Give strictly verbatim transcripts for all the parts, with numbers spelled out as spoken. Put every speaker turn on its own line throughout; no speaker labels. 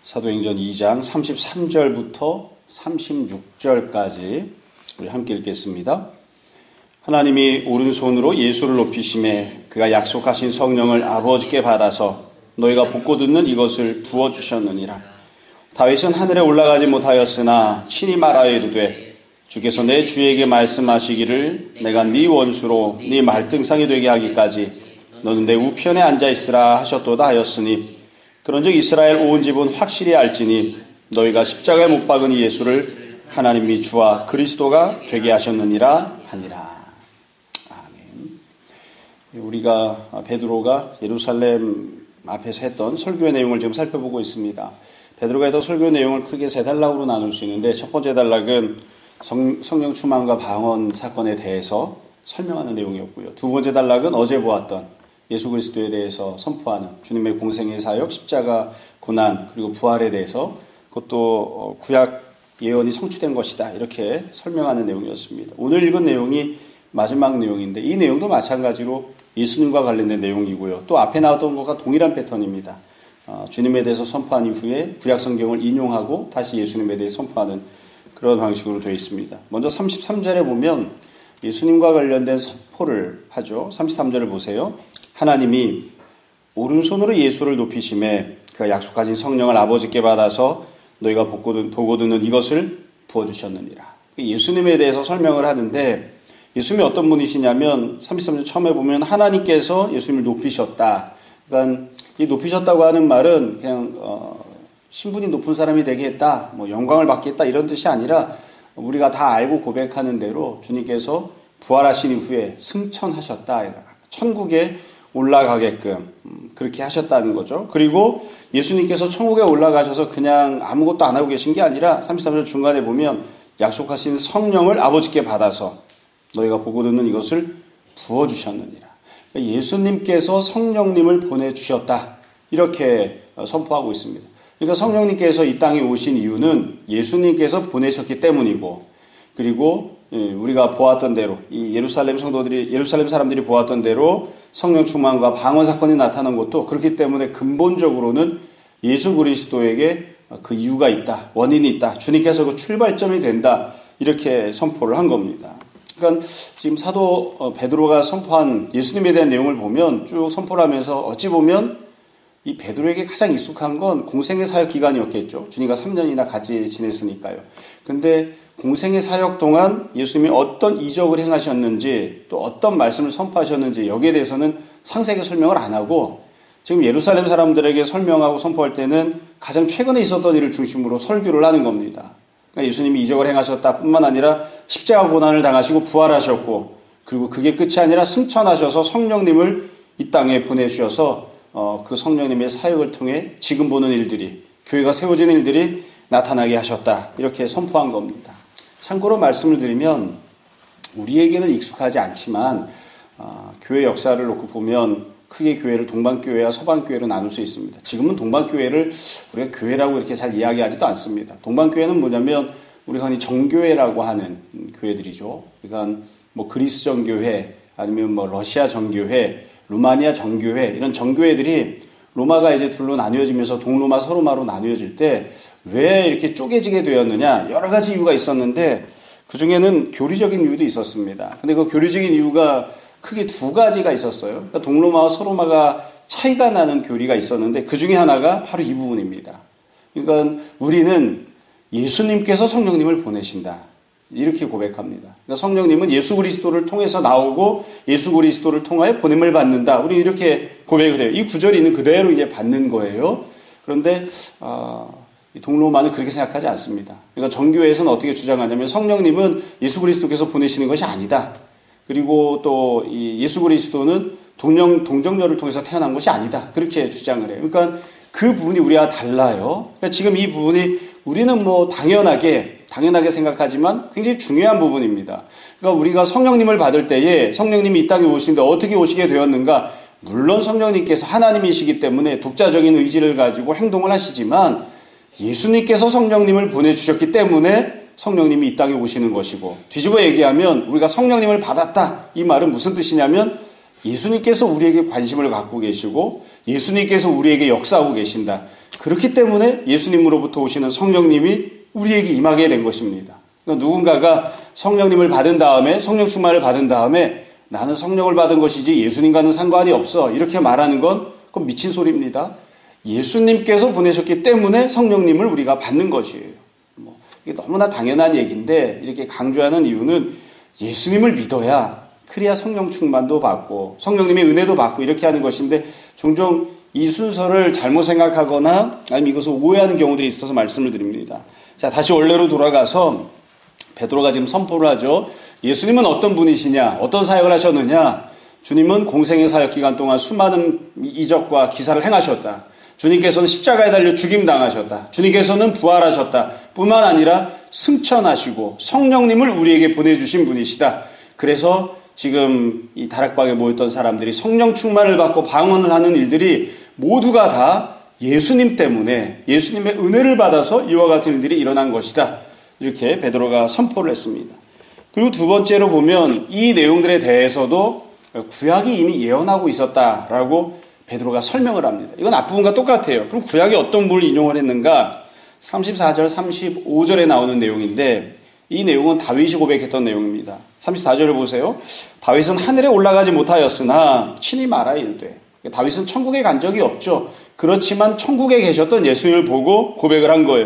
사도행전 이 장 삼십삼 절부터 삼십육 절까지 우리 함께 읽겠습니다. 하나님이 오른손으로 예수를 높이심에 그가 약속하신 성령을 아버지께 받아서 너희가 복고 듣는 이것을 부어주셨느니라. 다윗은 하늘에 올라가지 못하였으나 친히 말하여 이르되 주께서 내 주에게 말씀하시기를 내가 네 원수로 네 말등상이 되게 하기까지 너는 내 우편에 앉아있으라 하셨도다 하였으니 그런즉 이스라엘 온 집은 확실히 알지니 너희가 십자가에 못 박은 이 예수를 하나님이 주와 그리스도가 되게 하셨느니라 하니라. 아멘. 우리가 베드로가 예루살렘 앞에서 했던 설교의 내용을 지금 살펴보고 있습니다. 베드로가 했던 설교 내용을 크게 세 단락으로 나눌 수 있는데 첫 번째 단락은 성, 성령 충만과 방언 사건에 대해서 설명하는 내용이었고요. 두 번째 단락은 어제 보았던 예수 그리스도에 대해서 선포하는 주님의 공생의 사역, 십자가, 고난, 그리고 부활에 대해서 그것도 구약 예언이 성취된 것이다. 이렇게 설명하는 내용이었습니다. 오늘 읽은 내용이 마지막 내용인데 이 내용도 마찬가지로 예수님과 관련된 내용이고요. 또 앞에 나왔던 것과 동일한 패턴입니다. 어, 주님에 대해서 선포한 이후에 구약 성경을 인용하고 다시 예수님에 대해 선포하는 그런 방식으로 되어 있습니다. 먼저 삼십삼 절에 보면 예수님과 관련된 선포를 하죠. 삼십삼 절을 보세요. 하나님이 오른손으로 예수를 높이심에 그가 약속하신 성령을 아버지께 받아서 너희가 보고 듣는 이것을 부어주셨느니라. 예수님에 대해서 설명을 하는데 예수님이 어떤 분이시냐면 삼십삼 절 처음에 보면 하나님께서 예수님을 높이셨다. 그러니까 이 높이셨다고 하는 말은 그냥 어, 신분이 높은 사람이 되게 했다, 뭐 영광을 받게 했다 이런 뜻이 아니라 우리가 다 알고 고백하는 대로 주님께서 부활하신 이후에 승천하셨다. 천국에 올라가게끔 그렇게 하셨다는 거죠. 그리고 예수님께서 천국에 올라가셔서 그냥 아무것도 안 하고 계신 게 아니라 삼십삼 절 중간에 보면 약속하신 성령을 아버지께 받아서 너희가 보고 듣는 이것을 부어주셨느니라. 예수님께서 성령님을 보내주셨다. 이렇게 선포하고 있습니다. 그러니까 성령님께서 이 땅에 오신 이유는 예수님께서 보내셨기 때문이고, 그리고 우리가 보았던 대로 이 예루살렘 성도들이 예루살렘 사람들이 보았던 대로 성령 충만과 방언 사건이 나타난 것도 그렇기 때문에 근본적으로는 예수 그리스도에게 그 이유가 있다, 원인이 있다, 주님께서 그 출발점이 된다 이렇게 선포를 한 겁니다. 그러니까 지금 사도 베드로가 선포한 예수님에 대한 내용을 보면 쭉 선포를 하면서 어찌 보면 이 베드로에게 가장 익숙한 건 공생의 사역 기간이었겠죠. 주님과 삼 년이나 같이 지냈으니까요. 근데 공생의 사역 동안 예수님이 어떤 이적을 행하셨는지 또 어떤 말씀을 선포하셨는지 여기에 대해서는 상세하게 설명을 안 하고 지금 예루살렘 사람들에게 설명하고 선포할 때는 가장 최근에 있었던 일을 중심으로 설교를 하는 겁니다. 그러니까 예수님이 이적을 행하셨다 뿐만 아니라 십자가 고난을 당하시고 부활하셨고 그리고 그게 끝이 아니라 승천하셔서 성령님을 이 땅에 보내주셔서 어, 그 성령님의 사역을 통해 지금 보는 일들이, 교회가 세워지는 일들이 나타나게 하셨다. 이렇게 선포한 겁니다. 참고로 말씀을 드리면 우리에게는 익숙하지 않지만 어, 교회 역사를 놓고 보면 크게 교회를 동방교회와 서방교회로 나눌 수 있습니다. 지금은 동방교회를 우리가 교회라고 이렇게 잘 이야기하지도 않습니다. 동방교회는 뭐냐면 우리가 흔히 정교회라고 하는 교회들이죠. 그러니까 뭐 그리스 정교회 아니면 뭐 러시아 정교회, 루마니아 정교회 이런 정교회들이 로마가 이제 둘로 나뉘어지면서 동로마 서로마로 나뉘어질 때 왜 이렇게 쪼개지게 되었느냐 여러 가지 이유가 있었는데 그 중에는 교리적인 이유도 있었습니다. 근데 그 교리적인 이유가 크게 두 가지가 있었어요. 그러니까 동로마와 서로마가 차이가 나는 교리가 있었는데 그 중에 하나가 바로 이 부분입니다. 그러니까 우리는 예수님께서 성령님을 보내신다. 이렇게 고백합니다. 그러니까 성령님은 예수 그리스도를 통해서 나오고 예수 그리스도를 통하여 보냄을 받는다. 우리 이렇게 고백을 해요. 이 구절이 있는 그대로 이제 받는 거예요. 그런데 어, 동로마는 그렇게 생각하지 않습니다. 그러니까 정교회에서는 어떻게 주장하냐면 성령님은 예수 그리스도께서 보내시는 것이 아니다. 그리고 또 이 예수 그리스도는 동령, 동정녀를 통해서 태어난 것이 아니다. 그렇게 주장을 해요. 그러니까 그 부분이 우리와 달라요. 그러니까 지금 이 부분이 우리는 뭐 당연하게 당연하게 생각하지만 굉장히 중요한 부분입니다. 그러니까 우리가 성령님을 받을 때에 성령님이 이 땅에 오시는데 어떻게 오시게 되었는가? 물론 성령님께서 하나님이시기 때문에 독자적인 의지를 가지고 행동을 하시지만 예수님께서 성령님을 보내주셨기 때문에 성령님이 이 땅에 오시는 것이고, 뒤집어 얘기하면 우리가 성령님을 받았다 이 말은 무슨 뜻이냐면 예수님께서 우리에게 관심을 갖고 계시고 예수님께서 우리에게 역사하고 계신다. 그렇기 때문에 예수님으로부터 오시는 성령님이 우리에게 임하게 된 것입니다. 그러니까 누군가가 성령님을 받은 다음에 성령 충만을 받은 다음에 나는 성령을 받은 것이지 예수님과는 상관이 없어 이렇게 말하는 건 그건 미친 소리입니다. 예수님께서 보내셨기 때문에 성령님을 우리가 받는 것이에요. 뭐 이게 너무나 당연한 얘기인데 이렇게 강조하는 이유는 예수님을 믿어야 그래야 성령 충만도 받고 성령님의 은혜도 받고 이렇게 하는 것인데 종종 이 순서를 잘못 생각하거나 아니면 이것을 오해하는 경우들이 있어서 말씀을 드립니다. 자, 다시 원래로 돌아가서 베드로가 지금 선포를 하죠. 예수님은 어떤 분이시냐, 어떤 사역을 하셨느냐. 주님은 공생의 사역 기간 동안 수많은 이적과 기사를 행하셨다. 주님께서는 십자가에 달려 죽임당하셨다. 주님께서는 부활하셨다. 뿐만 아니라 승천하시고 성령님을 우리에게 보내주신 분이시다. 그래서 지금 이 다락방에 모였던 사람들이 성령 충만을 받고 방언을 하는 일들이 모두가 다 예수님 때문에 예수님의 은혜를 받아서 이와 같은 일들이 일어난 것이다. 이렇게 베드로가 선포를 했습니다. 그리고 두 번째로 보면 이 내용들에 대해서도 구약이 이미 예언하고 있었다라고 베드로가 설명을 합니다. 이건 앞부분과 똑같아요. 그럼 구약이 어떤 부분을 인용을 했는가? 삼십사 절, 삼십오 절에 나오는 내용인데 이 내용은 다윗이 고백했던 내용입니다. 삼십사 절을 보세요. 다윗은 하늘에 올라가지 못하였으나 친히 말하 이르되. 다윗은 천국에 간 적이 없죠. 그렇지만 천국에 계셨던 예수님을 보고 고백을 한 거예요.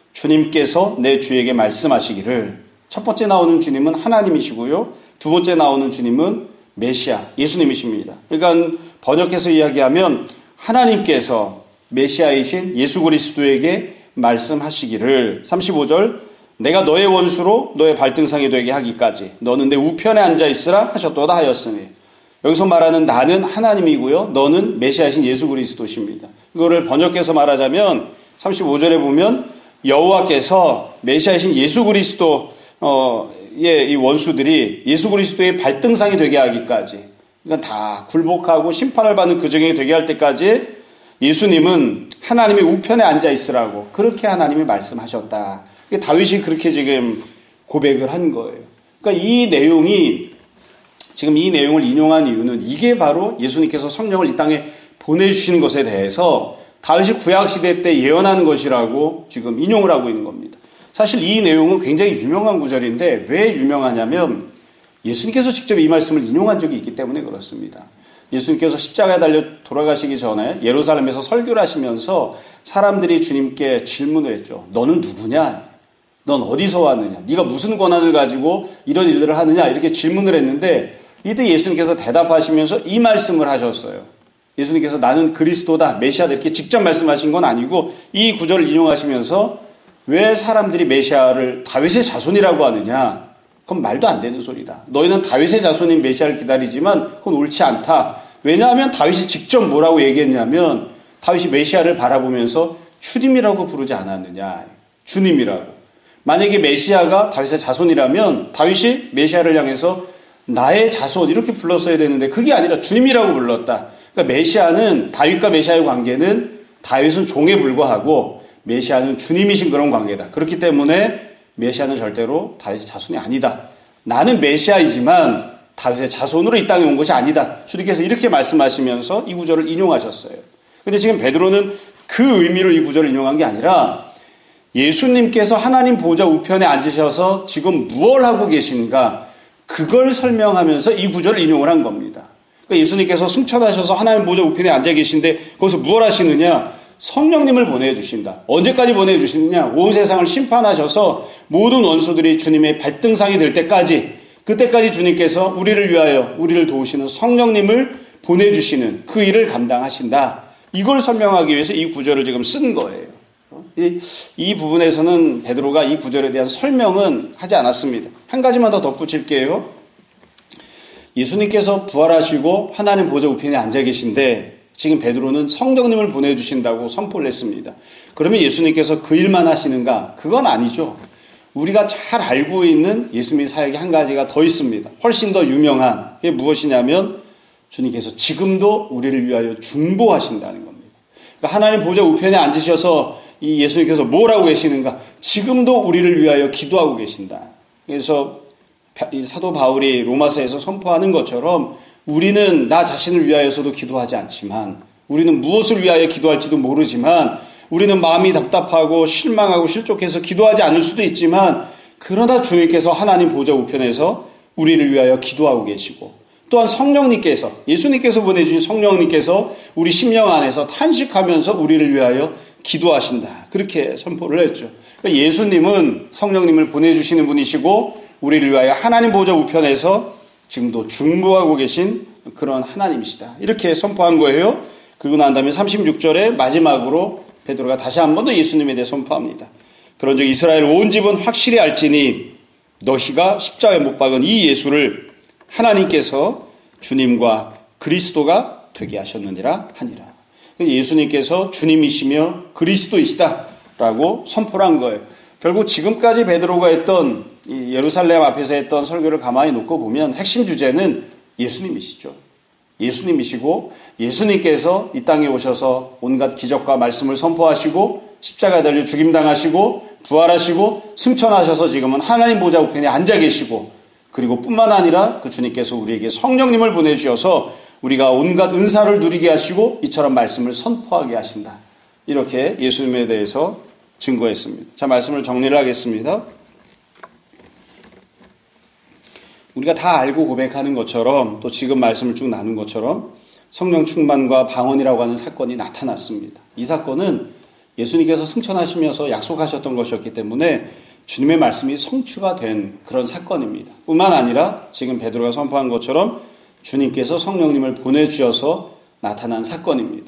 주님께서 내 주에게 말씀하시기를. 첫 번째 나오는 주님은 하나님이시고요. 두 번째 나오는 주님은 메시아, 예수님이십니다. 그러니까 번역해서 이야기하면 하나님께서 메시아이신 예수 그리스도에게 말씀하시기를. 삼십오 절 내가 너의 원수로 너의 발등상이 되게 하기까지 너는 내 우편에 앉아 있으라 하셨도다 하였으니. 여기서 말하는 나는 하나님이고요. 너는 메시아이신 예수 그리스도십니다. 이거를 번역해서 말하자면 삼십오 절에 보면 여호와께서 메시아이신 예수 그리스도의 이 원수들이 예수 그리스도의 발등상이 되게 하기까지, 그러니까 다 굴복하고 심판을 받는 그 정에 되게 할 때까지 예수님은 하나님의 우편에 앉아 있으라고 그렇게 하나님이 말씀하셨다. 다윗이 그렇게 지금 고백을 한 거예요. 그러니까 이 내용이 지금 이 내용을 인용한 이유는 이게 바로 예수님께서 성령을 이 땅에 보내주시는 것에 대해서 다윗이 구약시대 때 예언하는 것이라고 지금 인용을 하고 있는 겁니다. 사실 이 내용은 굉장히 유명한 구절인데 왜 유명하냐면 예수님께서 직접 이 말씀을 인용한 적이 있기 때문에 그렇습니다. 예수님께서 십자가에 달려 돌아가시기 전에 예루살렘에서 설교를 하시면서 사람들이 주님께 질문을 했죠. 너는 누구냐? 넌 어디서 왔느냐? 네가 무슨 권한을 가지고 이런 일들을 하느냐? 이렇게 질문을 했는데 이때 예수님께서 대답하시면서 이 말씀을 하셨어요. 예수님께서 나는 그리스도다, 메시아다 이렇게 직접 말씀하신 건 아니고 이 구절을 인용하시면서 왜 사람들이 메시아를 다윗의 자손이라고 하느냐? 그건 말도 안 되는 소리다. 너희는 다윗의 자손인 메시아를 기다리지만 그건 옳지 않다. 왜냐하면 다윗이 직접 뭐라고 얘기했냐면 다윗이 메시아를 바라보면서 주님이라고 부르지 않았느냐. 주님이라고. 만약에 메시아가 다윗의 자손이라면 다윗이 메시아를 향해서 나의 자손 이렇게 불렀어야 되는데 그게 아니라 주님이라고 불렀다. 그러니까 메시아는 다윗과 메시아의 관계는 다윗은 종에 불과하고 메시아는 주님이신 그런 관계다. 그렇기 때문에 메시아는 절대로 다윗의 자손이 아니다. 나는 메시아이지만 다윗의 자손으로 이 땅에 온 것이 아니다. 주님께서 이렇게 말씀하시면서 이 구절을 인용하셨어요. 근데 지금 베드로는 그 의미로 이 구절을 인용한 게 아니라 예수님께서 하나님 보좌 우편에 앉으셔서 지금 무엇을 하고 계신가 그걸 설명하면서 이 구절을 인용을 한 겁니다. 그러니까 예수님께서 승천하셔서 하나님 보좌 우편에 앉아 계신데 거기서 무엇 하시느냐? 성령님을 보내주신다. 언제까지 보내주시느냐? 온 세상을 심판하셔서 모든 원수들이 주님의 발등상이 될 때까지, 그때까지 주님께서 우리를 위하여 우리를 도우시는 성령님을 보내주시는 그 일을 감당하신다. 이걸 설명하기 위해서 이 구절을 지금 쓴 거예요. 이, 이 부분에서는 베드로가 이 구절에 대한 설명은 하지 않았습니다. 한 가지만 더 덧붙일게요. 예수님께서 부활하시고 하나님 보좌 우편에 앉아 계신데 지금 베드로는 성령님을 보내주신다고 선포를 했습니다. 그러면 예수님께서 그 일만 하시는가? 그건 아니죠. 우리가 잘 알고 있는 예수님의 사역이 한 가지가 더 있습니다. 훨씬 더 유명한 그게 무엇이냐면 주님께서 지금도 우리를 위하여 중보하신다는 겁니다. 그러니까 하나님 보좌 우편에 앉으셔서 이 예수님께서 뭘 하고 계시는가? 지금도 우리를 위하여 기도하고 계신다. 그래서 이 사도 바울이 로마서에서 선포하는 것처럼 우리는 나 자신을 위하여서도 기도하지 않지만 우리는 무엇을 위하여 기도할지도 모르지만 우리는 마음이 답답하고 실망하고 실족해서 기도하지 않을 수도 있지만 그러나 주님께서 하나님 보좌 우편에서 우리를 위하여 기도하고 계시고 또한 성령님께서 예수님께서 보내주신 성령님께서 우리 심령 안에서 탄식하면서 우리를 위하여 기도하신다. 그렇게 선포를 했죠. 그러니까 예수님은 성령님을 보내주시는 분이시고 우리를 위하여 하나님 보좌 우편에서 지금도 중보하고 계신 그런 하나님이시다. 이렇게 선포한 거예요. 그리고 난 다음에 삼십육 절에 마지막으로 베드로가 다시 한 번 더 예수님에 대해 선포합니다. 그런즉 이스라엘 온 집은 확실히 알지니 너희가 십자가에 못 박은 이 예수를 하나님께서 주님과 그리스도가 되게 하셨느니라 하니라. 예수님께서 주님이시며 그리스도이시다라고 선포를 한 거예요. 결국 지금까지 베드로가 했던 이 예루살렘 앞에서 했던 설교를 가만히 놓고 보면 핵심 주제는 예수님이시죠. 예수님이시고 예수님께서 이 땅에 오셔서 온갖 기적과 말씀을 선포하시고 십자가에 달려 죽임당하시고 부활하시고 승천하셔서 지금은 하나님 보좌 우편에 앉아 계시고 그리고 뿐만 아니라 그 주님께서 우리에게 성령님을 보내주셔서 우리가 온갖 은사를 누리게 하시고 이처럼 말씀을 선포하게 하신다. 이렇게 예수님에 대해서 증거했습니다. 자, 말씀을 정리를 하겠습니다. 우리가 다 알고 고백하는 것처럼 또 지금 말씀을 쭉 나눈 것처럼 성령 충만과 방언이라고 하는 사건이 나타났습니다. 이 사건은 예수님께서 승천하시면서 약속하셨던 것이었기 때문에 주님의 말씀이 성취가 된 그런 사건입니다. 뿐만 아니라 지금 베드로가 선포한 것처럼 주님께서 성령님을 보내주셔서 나타난 사건입니다.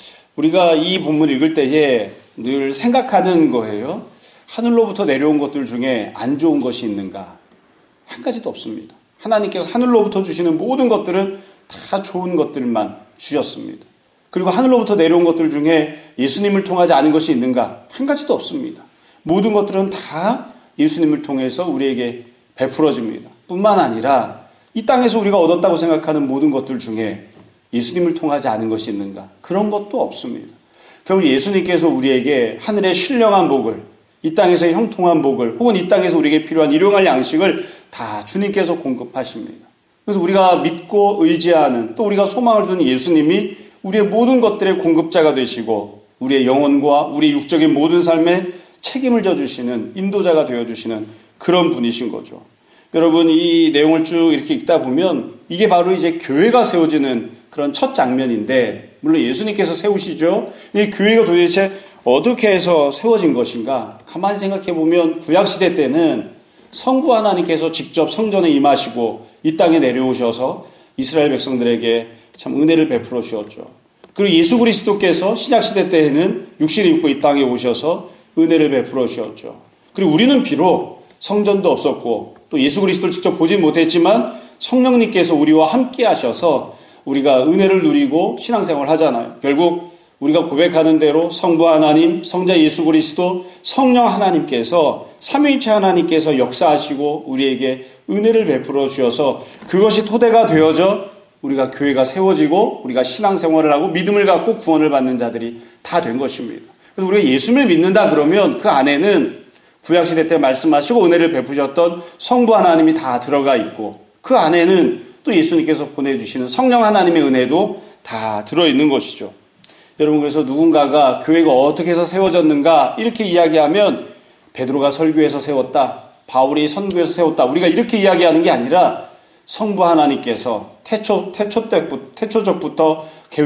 우리가 이 본문을 읽을 때에 늘 생각하는 거예요. 하늘로부터 내려온 것들 중에 안 좋은 것이 있는가? 한 가지도 없습니다. 하나님께서 하늘로부터 주시는 모든 것들은 다 좋은 것들만 주셨습니다. 그리고 하늘로부터 내려온 것들 중에 예수님을 통하지 않은 것이 있는가? 한 가지도 없습니다. 모든 것들은 다 예수님을 통해서 우리에게 베풀어집니다. 뿐만 아니라 이 땅에서 우리가 얻었다고 생각하는 모든 것들 중에 예수님을 통하지 않은 것이 있는가? 그런 것도 없습니다. 결국 예수님께서 우리에게 하늘의 신령한 복을, 이 땅에서의 형통한 복을, 혹은 이 땅에서 우리에게 필요한 일용할 양식을 다 주님께서 공급하십니다. 그래서 우리가 믿고 의지하는 또 우리가 소망을 두는 예수님이 우리의 모든 것들의 공급자가 되시고 우리의 영혼과 우리의 육적인 모든 삶에 책임을 져주시는 인도자가 되어주시는 그런 분이신 거죠. 여러분, 이 내용을 쭉 이렇게 읽다 보면 이게 바로 이제 교회가 세워지는 그런 첫 장면인데, 물론 예수님께서 세우시죠. 이 교회가 도대체 어떻게 해서 세워진 것인가? 가만히 생각해 보면 구약시대 때는 성부 하나님께서 직접 성전에 임하시고 이 땅에 내려오셔서 이스라엘 백성들에게 참 은혜를 베풀어 주었죠. 그리고 예수 그리스도께서 신약시대 때에는 육신을 입고 이 땅에 오셔서 은혜를 베풀어 주었죠. 그리고 우리는 비록 성전도 없었고 또 예수 그리스도를 직접 보지 못했지만 성령님께서 우리와 함께 하셔서 우리가 은혜를 누리고 신앙생활을 하잖아요. 결국 우리가 고백하는 대로 성부 하나님, 성자 예수 그리스도, 성령 하나님께서 삼위일체 하나님께서 역사하시고 우리에게 은혜를 베풀어 주셔서 그것이 토대가 되어져 우리가 교회가 세워지고 우리가 신앙생활을 하고 믿음을 갖고 구원을 받는 자들이 다 된 것입니다. 그래서 우리가 예수를 믿는다 그러면 그 안에는 구약시대 때 말씀하시고 은혜를 베푸셨던 성부 하나님이 다 들어가 있고 그 안에는 또 예수님께서 보내주시는 성령 하나님의 은혜도 다 들어있는 것이죠. 여러분, 그래서 누군가가 교회가 어떻게 해서 세워졌는가 이렇게 이야기하면 베드로가 설교해서 세웠다, 바울이 선교해서 세웠다, 우리가 이렇게 이야기하는 게 아니라 성부 하나님께서 태초, 태초 때부터, 태초적부터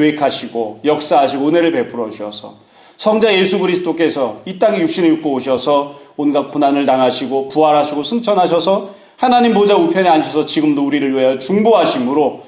계획하시고 역사하시고 은혜를 베풀어 주셔서 성자 예수 그리스도께서 이 땅에 육신을 입고 오셔서 온갖 고난을 당하시고 부활하시고 승천하셔서 하나님 보좌 우편에 앉으셔서 지금도 우리를 위하여 중보하심으로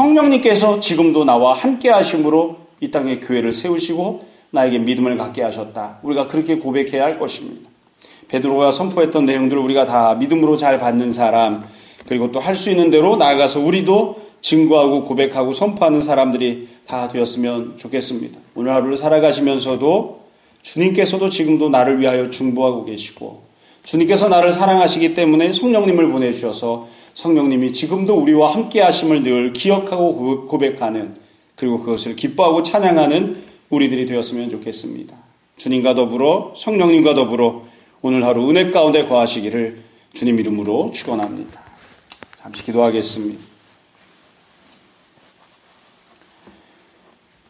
성령님께서 지금도 나와 함께 하심으로 이 땅에 교회를 세우시고 나에게 믿음을 갖게 하셨다. 우리가 그렇게 고백해야 할 것입니다. 베드로가 선포했던 내용들을 우리가 다 믿음으로 잘 받는 사람, 그리고 또 할 수 있는 대로 나아가서 우리도 증거하고 고백하고 선포하는 사람들이 다 되었으면 좋겠습니다. 오늘 하루를 살아가시면서도 주님께서도 지금도 나를 위하여 중보하고 계시고 주님께서 나를 사랑하시기 때문에 성령님을 보내주셔서 성령님이 지금도 우리와 함께 하심을 늘 기억하고 고백하는, 그리고 그것을 기뻐하고 찬양하는 우리들이 되었으면 좋겠습니다. 주님과 더불어 성령님과 더불어 오늘 하루 은혜 가운데 거하시기를 주님 이름으로 축원합니다. 잠시 기도하겠습니다.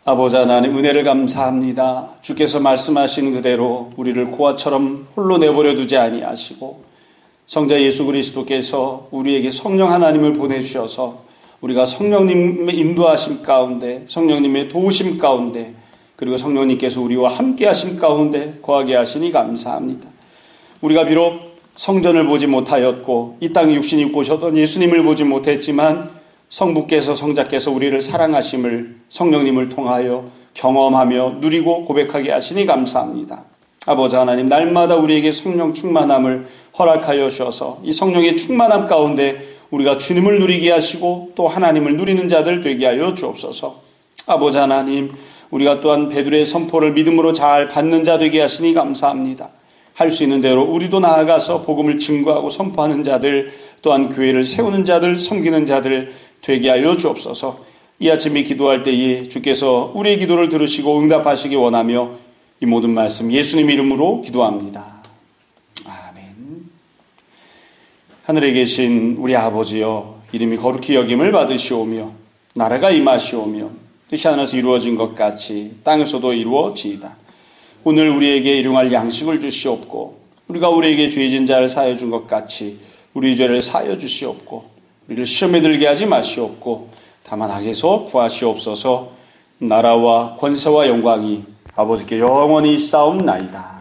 아버지 하나님 은혜를 감사합니다. 주께서 말씀하신 그대로 우리를 고아처럼 홀로 내버려 두지 아니하시고 성자 예수 그리스도께서 우리에게 성령 하나님을 보내주셔서 우리가 성령님의 인도하심 가운데, 성령님의 도우심 가운데, 그리고 성령님께서 우리와 함께 하심 가운데 거하게 하시니 감사합니다. 우리가 비록 성전을 보지 못하였고 이 땅에 육신이 입고 오셨던 예수님을 보지 못했지만 성부께서 성자께서 우리를 사랑하심을 성령님을 통하여 경험하며 누리고 고백하게 하시니 감사합니다. 아버지 하나님, 날마다 우리에게 성령 충만함을 허락하여 주셔서 이 성령의 충만함 가운데 우리가 주님을 누리게 하시고 또 하나님을 누리는 자들 되게 하여 주옵소서. 아버지 하나님, 우리가 또한 베드로의 선포를 믿음으로 잘 받는 자 되게 하시니 감사합니다. 할 수 있는 대로 우리도 나아가서 복음을 증거하고 선포하는 자들, 또한 교회를 세우는 자들, 섬기는 자들 되게 하여 주옵소서. 이 아침에 기도할 때에 주께서 우리의 기도를 들으시고 응답하시기 원하며 이 모든 말씀 예수님 이름으로 기도합니다. 아멘. 하늘에 계신 우리 아버지여, 이름이 거룩히 여김을 받으시오며 나라가 임하시오며 뜻이 하늘에서 이루어진 것 같이 땅에서도 이루어지이다. 오늘 우리에게 일용할 양식을 주시옵고 우리가 우리에게 죄진 자를 사하여 준 것 같이 우리 죄를 사하여 주시옵고 우리를 시험에 들게 하지 마시옵고 다만 악에서 구하시옵소서. 나라와 권세와 영광이 아버지께 영원히 있사옵나이다.